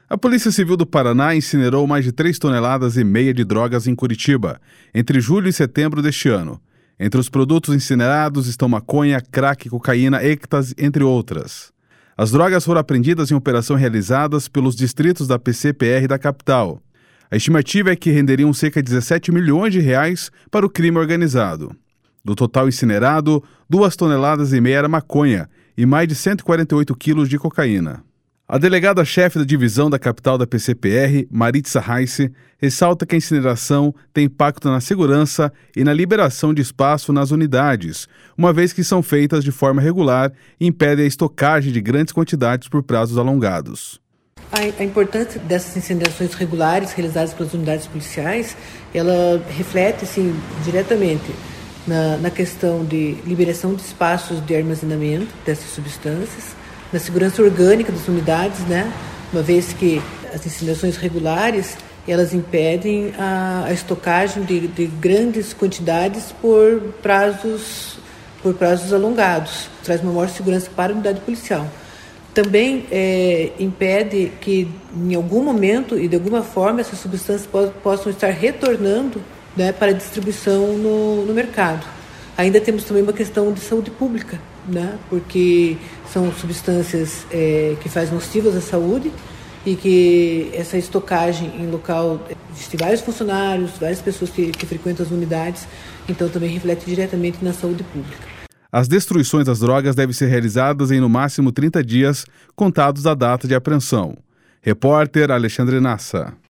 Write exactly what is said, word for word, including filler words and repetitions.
A Polícia Civil do Paraná incinerou mais de três toneladas e meia de drogas em Curitiba, entre julho e setembro deste ano. Entre os produtos incinerados estão maconha, crack, cocaína, êxtase, entre outras. As drogas foram apreendidas em operação realizadas pelos distritos da P C P R da capital. A estimativa é que renderiam cerca de dezessete milhões de reais para o crime organizado. Do total incinerado, duas toneladas e meia era maconha e mais de cento e quarenta e oito quilos de cocaína. A delegada-chefe da divisão da capital da P C P R, Maritza Reisse, ressalta que a incineração tem impacto na segurança e na liberação de espaço nas unidades, uma vez que são feitas de forma regular e impedem a estocagem de grandes quantidades por prazos alongados. A importância dessas incinerações regulares realizadas pelas unidades policiais, ela reflete assim, diretamente na, na questão de liberação de espaços de armazenamento dessas substâncias, na segurança orgânica das unidades, né? Uma vez que as incinerações regulares elas impedem a, a estocagem de, de grandes quantidades por prazos, por prazos alongados, traz uma maior segurança para a unidade policial. Também é, impede que, em algum momento e de alguma forma, essas substâncias po- possam estar retornando, né, para distribuição no, no mercado. Ainda temos também uma questão de saúde pública, né, porque são substâncias é, que fazem nocivas à saúde e que essa estocagem em local de vários funcionários, várias pessoas que, que frequentam as unidades, então também reflete diretamente na saúde pública. As destruições das drogas devem ser realizadas em no máximo trinta dias, contados da data de apreensão. Repórter Alexandre Nassa.